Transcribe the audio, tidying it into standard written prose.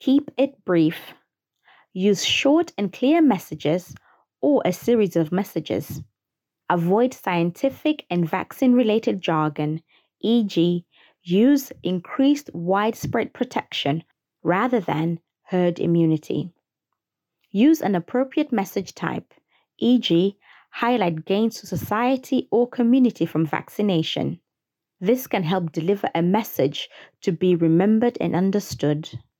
Keep it brief. Use short and clear messages or a series of messages. Avoid scientific and vaccine-related jargon, e.g., use increased widespread protection rather than herd immunity. Use an appropriate message type, e.g., highlight gains to society or community from vaccination. This can help deliver a message to be remembered and understood.